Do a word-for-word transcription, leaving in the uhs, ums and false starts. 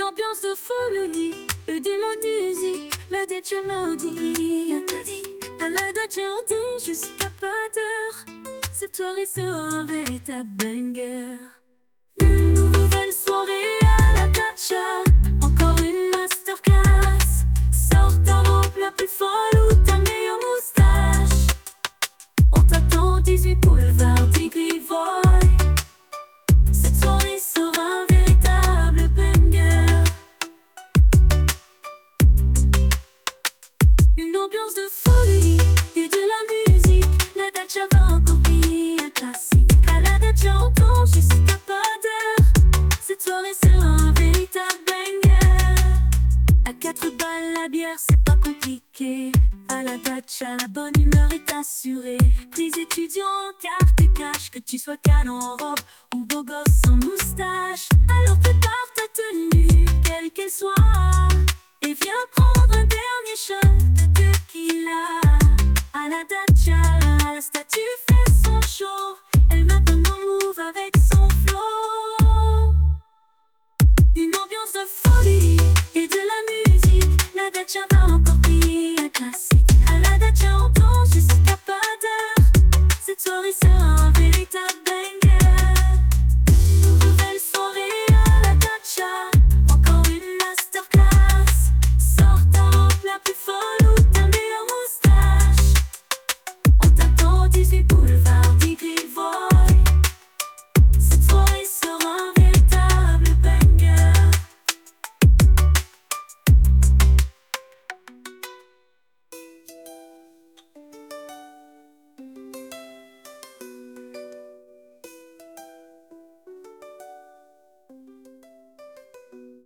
Une ambiance de folie, et de la musique, la Dutch mélodie. À la Dutch on je suis capteur. Cette soirée sera un véritable banger. Une nouvelle soirée à la Dacha, encore une masterclass. Sors ta robe la plus folle ou ta meilleure moustache. On t'attend dix-huit boulevard des Grivois. Cette soirée sera un véritable banger. Une ambiance de folie et de la musique. La Dacha va encore briller un classique. À la Dacha on danse, je suis capteur. Cette soirée sera un véritable banger. À quatre balles la bière c'est pas compliqué. À la Dacha la bonne humeur est assurée. Des étudiants en carte et cash, que tu sois canon en robe ou beau gosse sans moustache. Alors prépare ta tenue, quelle qu'elle soit, et viens prendre un dernier shot de tequila. À la Dacha, la statue fait son show. Elle maintenant move avec son flow. Une ambiance de folie et de la musique. La Dacha va encore briller un classique. À la Dacha on danse, je suis capteur. Cette soirée sera